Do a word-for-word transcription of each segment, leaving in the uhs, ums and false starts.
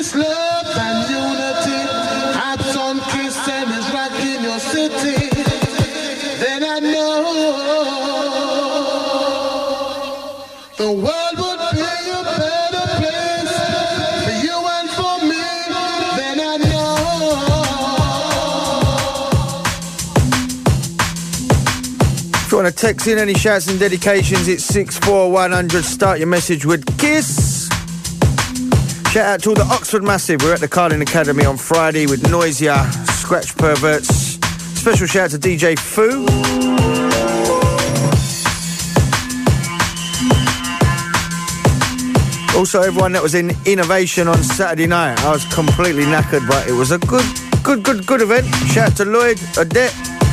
peace, love, and unity. Hats on kiss and it's rocking your city. Then I know the world would be a better place for you and for me. Then I know. If you want to text in any shouts and dedications, it's six four one hundred. Start your message with KISS. Shout out to all the Oxford Massive. We're at the Carlin Academy on Friday with Noisia, Scratch Perverts. Special shout out to D J Foo. Also, everyone that was in Innovation on Saturday night. I was completely knackered, but it was a good, good, good, good event. Shout out to Lloyd, Odette,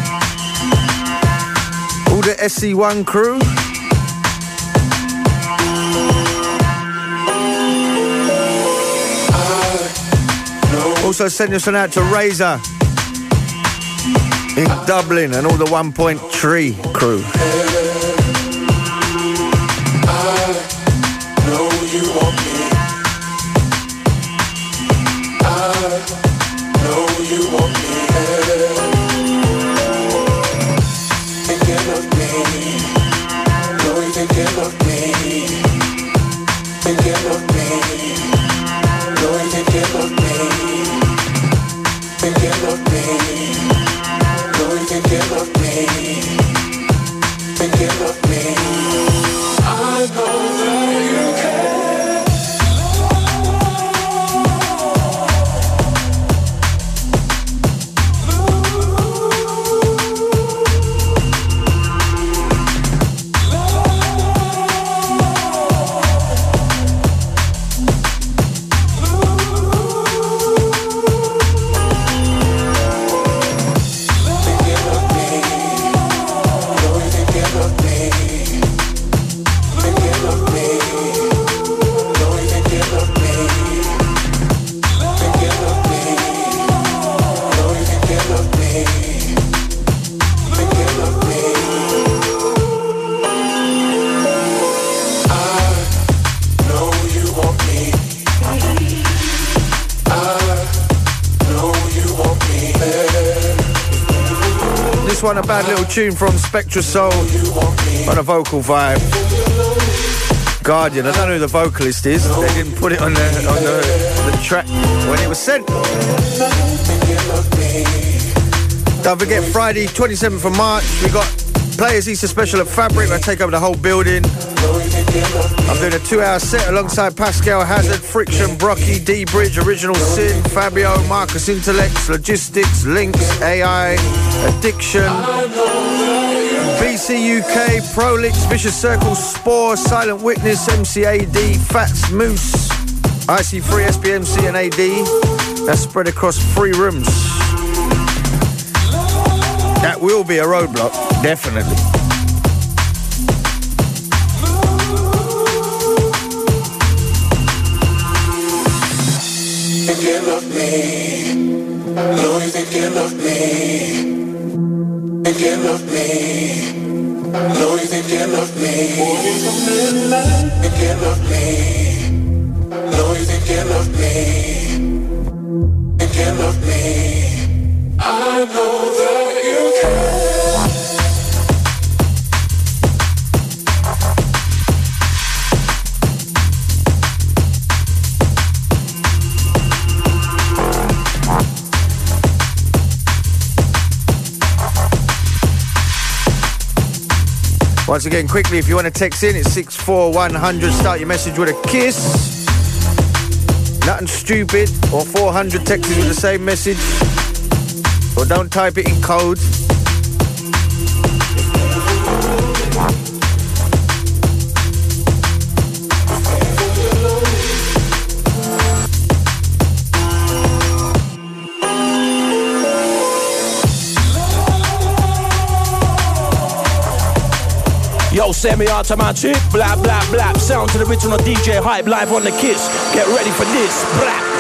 all the S C one crew. Also, send us one out to Razor in Dublin and all the one point three crew. You want me. I know you want me. Thinking of me. Know you're thinking of me. Thinking of me. Know you're thinking of me. Thinking of me. Know you're thinking of me. Thinking of me. I know that you can. One, a bad little tune from Spectra Soul on a vocal vibe. Guardian, I don't know who the vocalist is. They didn't put it on the on the, the track when it was sent. Don't forget, Friday, twenty-seventh of March, we got Players Easter Special at Fabric. I take over the whole building. I'm doing a two-hour set alongside Pascal Hazard, Friction, Brocky, D-Bridge, Original Sin, Fabio, Marcus Intellects, Logistics, Links, A I, Addiction, B C U K, Prolix, Vicious Circle, Spore, Silent Witness, M C A D, Fats, Moose, I C three, S P M C and A D. That's spread across three rooms. That will be a roadblock, definitely. Thinking of me, know you're thinking of me. Thinking of me, know you're thinking of me. Thinking of me, know you're thinking of me. Thinking of me, I know that you can. Once again, quickly, if you want to text in, it's six four one hundred. Start your message with a KISS. Nothing stupid. Or four hundred texts with the same message. Or don't type it in code. Yo, semi-automatic, blah, blah, blah. Sound to the original D J Hype live on the KISS. Get ready for this, blah.